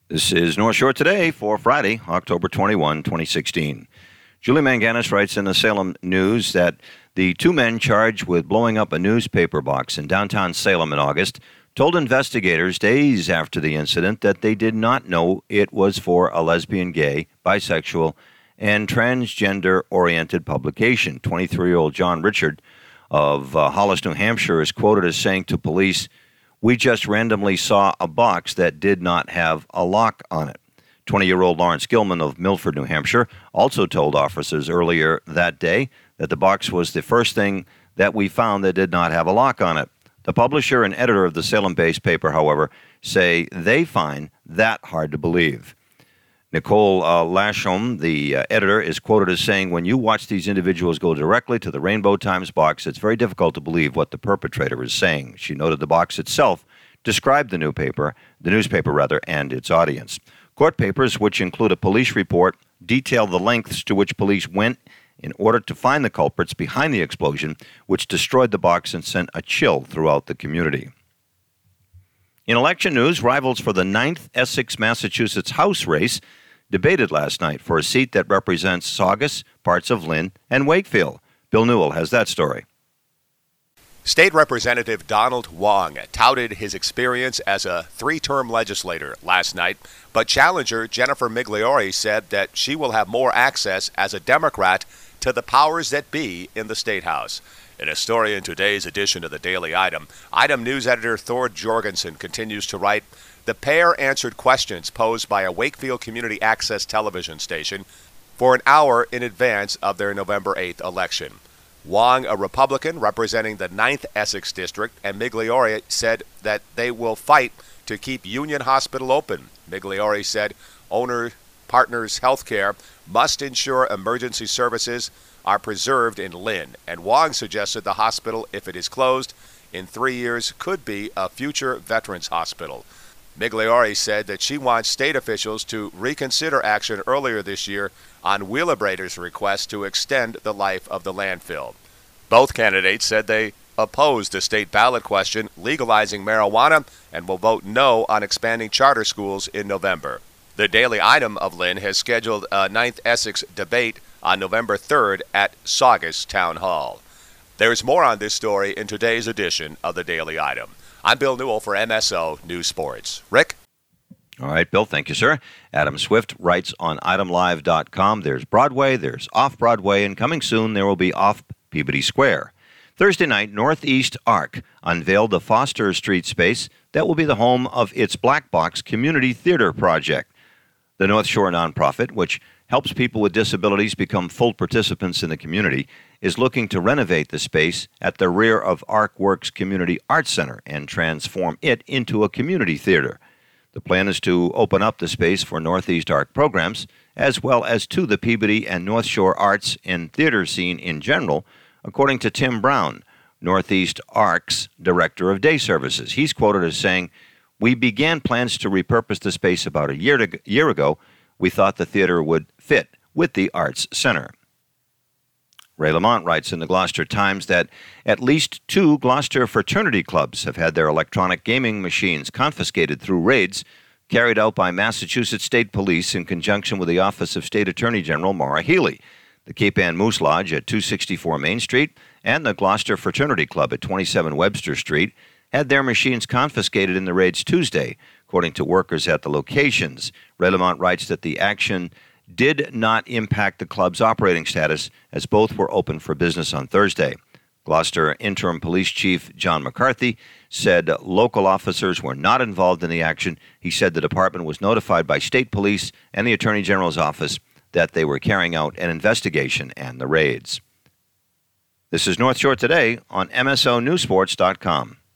This is North Shore Today for Friday, October 21, 2016. Julie Manganis writes in the Salem News that the two men charged with blowing up a newspaper box in downtown Salem in August told investigators days after the incident that they did not know it was for a lesbian, gay, bisexual, and transgender-oriented publication. 23-year-old John Richard of Hollis, New Hampshire, is quoted as saying to police, "We just randomly saw a box that did not have a lock on it." 20-year-old Lawrence Gilman of Milford, New Hampshire, also told officers earlier that day that the box was the first thing that we found that did not have a lock on it. The publisher and editor of the Salem-based paper, however, say they find that hard to believe. Nicole Lashom, the editor, is quoted as saying, "When you watch these individuals go directly to the Rainbow Times box, it's very difficult to believe what the perpetrator is saying." She noted the box itself described the newspaper, and its audience. Court papers, which include a police report, detail the lengths to which police went in order to find the culprits behind the explosion, which destroyed the box and sent a chill throughout the community. In election news, rivals for the 9th Essex, Massachusetts House race debated last night for a seat that represents Saugus, parts of Lynn, and Wakefield. Bill Newell has that story. State Representative Donald Wong touted his experience as a three-term legislator last night, but challenger Jennifer Migliore said that she will have more access as a Democrat to the powers that be in the State House. In a story in today's edition of the Daily Item, news editor Thord Jorgensen continues to write, "The pair answered questions posed by a Wakefield Community Access television station for an hour in advance of their November 8th election. Wong, a Republican representing the 9th Essex District, and Migliore said that they will fight to keep Union Hospital open. Migliore said owner Partners Healthcare must ensure emergency services are preserved in Lynn, and Wong suggested the hospital, if it is closed in 3 years, could be a future veterans hospital. Migliore said that she wants state officials to reconsider action earlier this year on Wheelabrator's request to extend the life of the landfill. Both candidates said they opposed the state ballot question legalizing marijuana and will vote no on expanding charter schools in November. The Daily Item of Lynn has scheduled a 9th Essex debate on November 3rd at Saugus Town Hall. There's more on this story in today's edition of the Daily Item. I'm Bill Newell for MSO News Sports. Rick? All right, Bill, thank you, sir. Adam Swift writes on itemlive.com, there's Broadway, there's Off-Broadway, and coming soon there will be Off Peabody Square. Thursday night, Northeast Arc unveiled the Foster Street space that will be the home of its Black Box Community Theater project. The North Shore nonprofit, which helps people with disabilities become full participants in the community, is looking to renovate the space at the rear of Arc Works Community Arts Center and transform it into a community theater. The plan is to open up the space for Northeast Arc programs, as well as to the Peabody and North Shore arts and theater scene in general, according to Tim Brown, Northeast Arc's Director of Day Services. He's quoted as saying, "We began plans to repurpose the space about a year ago. We thought the theater would fit with the Arts Center." Ray Lamont writes in the Gloucester Times that at least 2 Gloucester fraternity clubs have had their electronic gaming machines confiscated through raids carried out by Massachusetts State Police in conjunction with the Office of State Attorney General Maura Healey. The Cape Ann Moose Lodge at 264 Main Street and the Gloucester Fraternity Club at 27 Webster Street had their machines confiscated in the raids Tuesday, according to workers at the locations. Ray Lamont writes that the action did not impact the club's operating status, as both were open for business on Thursday. Gloucester Interim Police Chief John McCarthy said local officers were not involved in the action. He said the department was notified by state police and the Attorney General's office that they were carrying out an investigation and the raids. This is North Shore Today on MSONewsports.com.